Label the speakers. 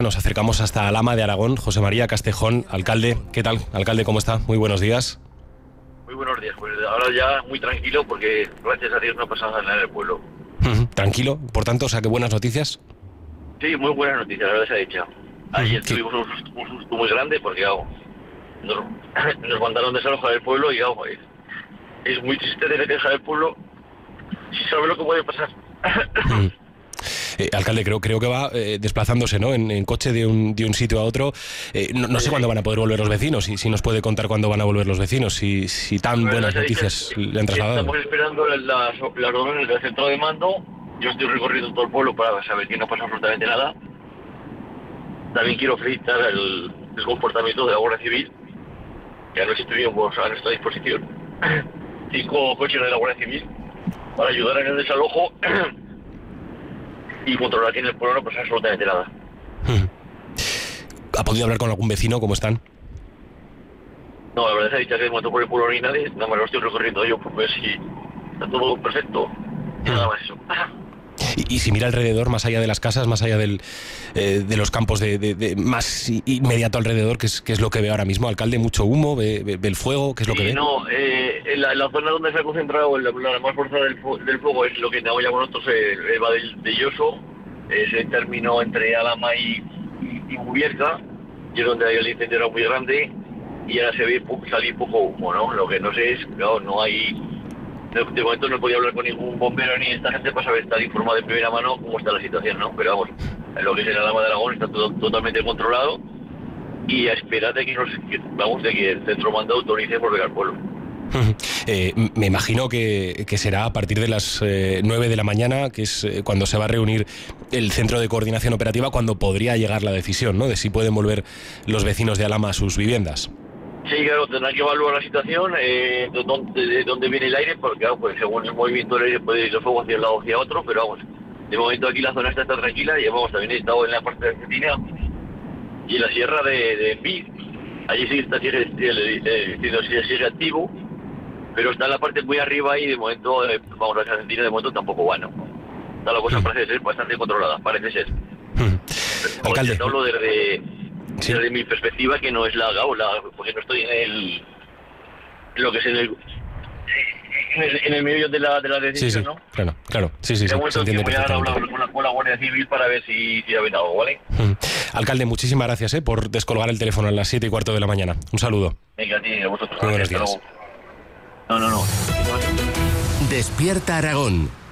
Speaker 1: Nos acercamos hasta Alhama de Aragón. José María Castejón, alcalde. ¿Qué tal, alcalde? ¿Cómo está? Muy buenos días.
Speaker 2: Muy buenos días. Pues ahora ya muy tranquilo porque gracias a Dios no ha pasado nada en el pueblo.
Speaker 1: Tranquilo, por tanto, o sea, que buenas noticias.
Speaker 2: Sí, muy buenas noticias, la verdad se ha dicho. Ayer tuvimos un susto muy grande porque nos mandaron desalojar el pueblo y es muy triste tener que dejar el pueblo sin saber lo que puede pasar.
Speaker 1: Alcalde, creo que va desplazándose, ¿no? En coche de un sitio a otro. No sé cuándo van a poder volver los vecinos, si nos puede contar cuándo van a volver los vecinos, si tan buenas noticias le han trasladado.
Speaker 2: Estamos esperando las órdenes del centro de mando. Yo estoy recorriendo todo el pueblo para saber que no pasa absolutamente nada. También quiero felicitar el comportamiento de la Guardia Civil, que anoche estuvimos a nuestra disposición 5 coches de la Guardia Civil para ayudar en el desalojo y controlar que en el pueblo no pasa absolutamente nada.
Speaker 1: ¿Ha podido hablar con algún vecino? ¿Cómo están?
Speaker 2: No, la verdad se ha dicho que de momento por el pueblo no hay nadie, nada más lo estoy recorriendo yo por ver si está todo perfecto y nada más eso.
Speaker 1: Y si mira alrededor, más allá de las casas, más allá de los campos más inmediato alrededor, ¿qué es lo que ve ahora mismo, alcalde? ¿Mucho humo? ¿Ve el fuego? ¿Qué es lo que ve?
Speaker 2: No, en la zona donde se ha concentrado la más fuerza del fuego es lo que llamamos nosotros el Valle de Lloso, ese término entre Alhama y Bubierca, y es donde el incendio era muy grande y ahora se ve salir poco humo, ¿no? Lo que no sé es, claro, no hay... De momento no podía hablar con ningún bombero ni esta gente para saber, estar informado de primera mano cómo está la situación, ¿no? Pero vamos, en lo que es el Alhama de Aragón está todo totalmente controlado y a esperar de que el centro mando autorice volver al pueblo.
Speaker 1: Me imagino que será a partir de las 9 de la mañana, que es cuando se va a reunir el Centro de Coordinación Operativa, cuando podría llegar la decisión, ¿no?, de si pueden volver los vecinos de Alhama a sus viviendas.
Speaker 2: Sí, claro, tendrán que evaluar la situación, de dónde viene el aire, porque pues, según el movimiento del aire puede ir el fuego hacia un lado o hacia otro, pero vamos, de momento aquí la zona está tranquila y también he estado en la parte de Argentina y en la sierra de Pi, allí sí está sigue activo, pero está en la parte muy arriba y de momento, vamos a Argentina, de momento tampoco va, ¿no? Está la cosa parece ser bastante controlada, parece ser.
Speaker 1: Alcalde.
Speaker 2: Te hablo desde mi perspectiva, que no es la porque no estoy en lo que es en el medio de la decisión,
Speaker 1: sí,
Speaker 2: ¿no?
Speaker 1: Claro, sí, se entiende
Speaker 2: voy a
Speaker 1: perfectamente.
Speaker 2: hablar con la Guardia Civil para ver si ha habido algo, ¿vale?
Speaker 1: Alcalde, muchísimas gracias por descolgar el teléfono a las 7:15 de la mañana. Un saludo.
Speaker 2: Venga, a ti, a vosotros.
Speaker 1: Muy buenos días.
Speaker 2: No.
Speaker 3: Despierta Aragón.